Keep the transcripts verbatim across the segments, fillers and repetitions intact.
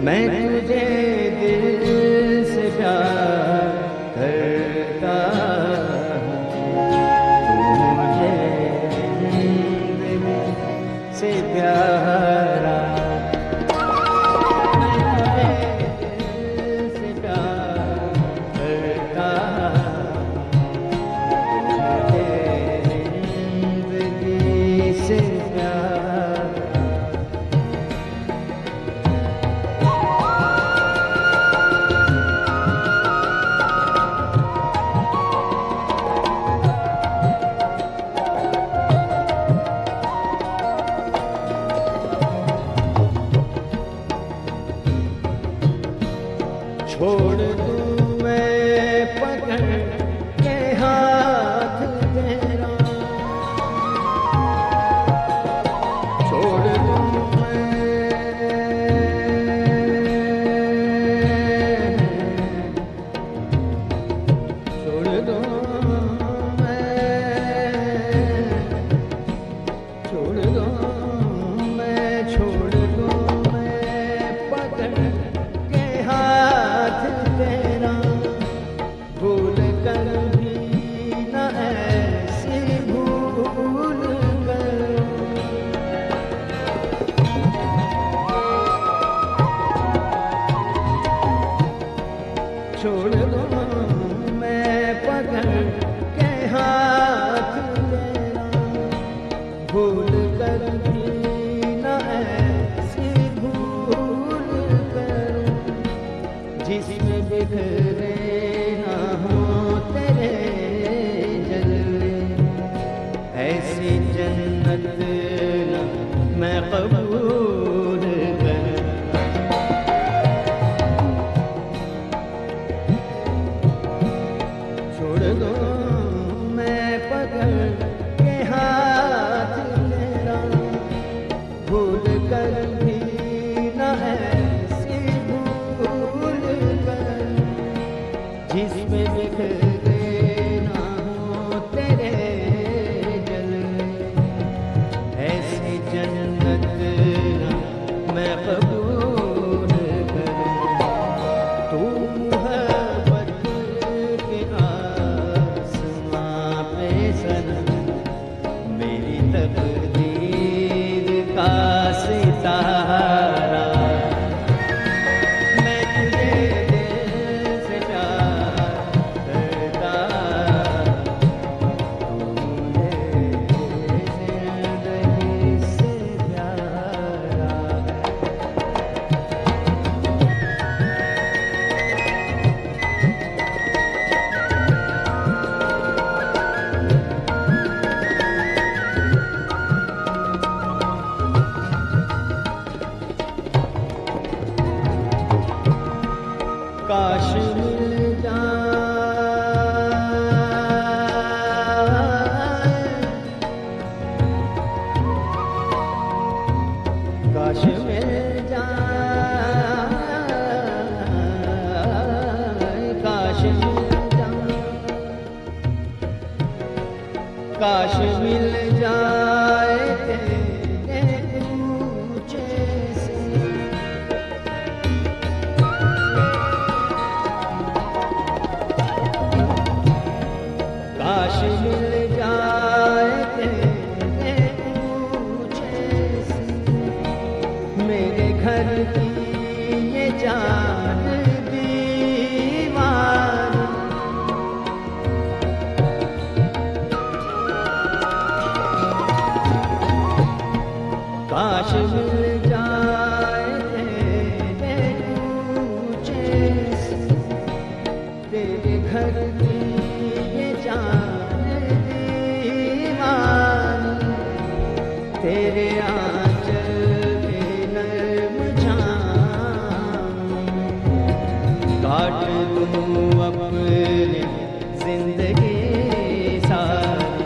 मैं तुझे दिल से प्यार करता हूँ, तू मुझे जिंदगी से प्यारा। छोड़ दूं मैं पकड़ के हाथ तेरा, छोड़ दूं मैं, छोड़ दूं मैं, छोड़ दूं मैं, छोड़ दूं मैं पकड़ के हाथ तेरा, भूल कर भी न ऐसी भूल कर। छोड़ दो मैं पकड़ के हाथ तेरा, भूल कर भी न ऐसी भूल कर, जिसमें बिखरे ना हो तेरे जलवे, ऐसी जन्नत न मैं कबूल कर। छोड़ दो मैं पकड़ के हाथ तेरा, भूल कर भी न ऐसी भूल कर, जिसमें बिखरे ना हो तेरे जलवे, ऐसी जन्नत ना मैं कबूल करूं। तू मोहब्बत के आसमां पे सनम, मेरी तकदीर का सितारा, मैं तुझे दिल से प्यार करता, तू मुझे जिंदगी से प्यारा। काश मिल जाए, काश मिल जाए, काश मिल जाए, काश मिल जाए तेरे पूछे से, काश मिल जाए तेरे पूछे से, मेरे घर की ये जान दीवार, काश मिल जाए तेरे पूछे से, तेरे घर की ये जान दीवान, तेरे आंचल में नर्म छाँव, काट दूं अपनी जिंदगी सारी,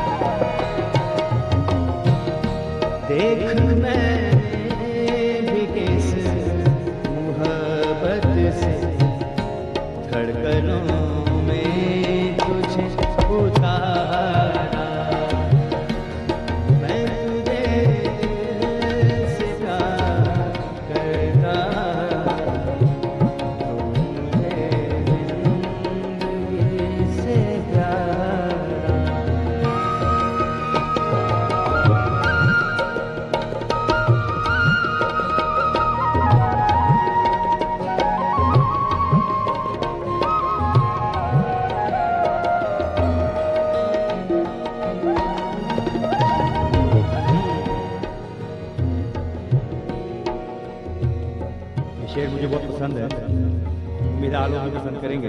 देख मैंने भी किस मोहब्बत से धड़कनों में तुझे उतारा, मैं तुझे दिल से प्यार करता। शेर मुझे बहुत पसंद है, उम्मीद आप लोग भी पसंद करेंगे।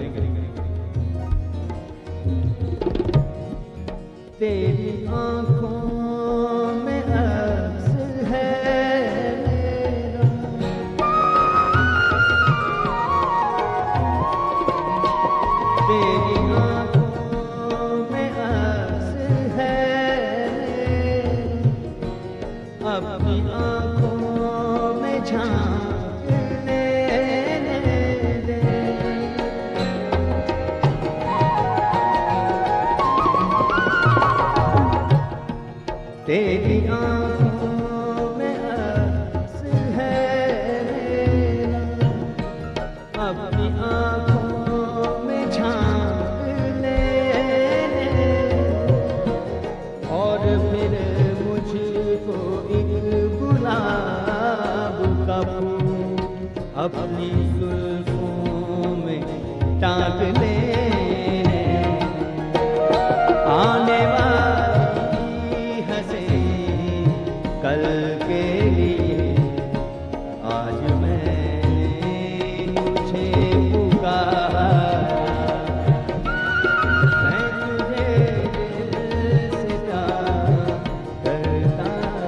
तेरी आंखों में अक्स है मेरा, तेरी आंखों में अक्स है मेरा, अपनी आंखों में झांकने दे। तेरी आंखों में अक्स है मेरा, अपनी आंखों में झांकने दे। और फिर मुझको एक गुलाब का फूल अपनी जुल्फों में टांग ले। आने वाली हंसे कल के लिए आज मैंने तुझे पुकारा, मैं तुझे दिल से प्यार करता,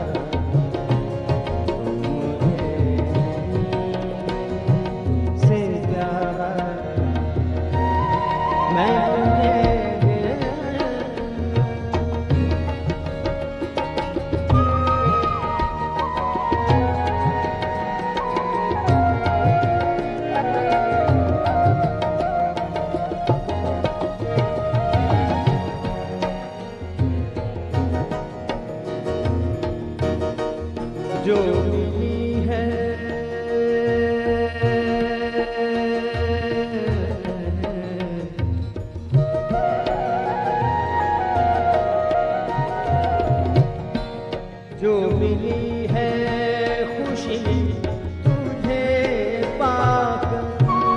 तू मुझे से प्यार, मैं तुझे जो मिली है जो मिली है खुशी तुझे पाकर,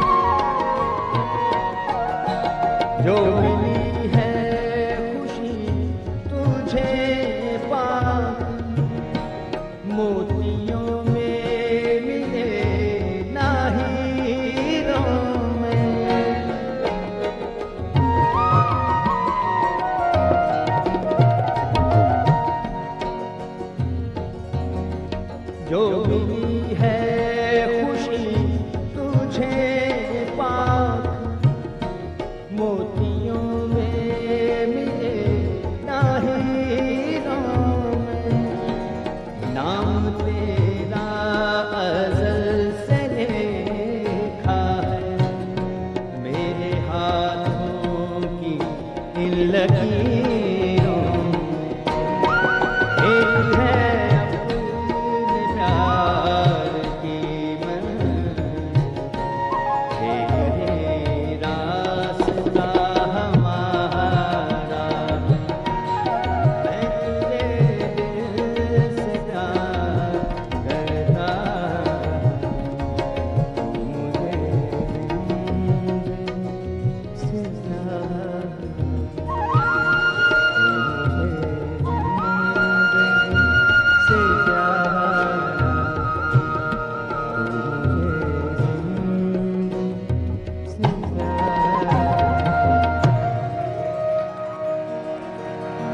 जो मिली है खुशी तुझे पाकर, मोतियों में मिले ना हीरों में। जो मिली है खुशी तुझे पाकर, मोतियों में मिले ना हीरों में। नाम तेरा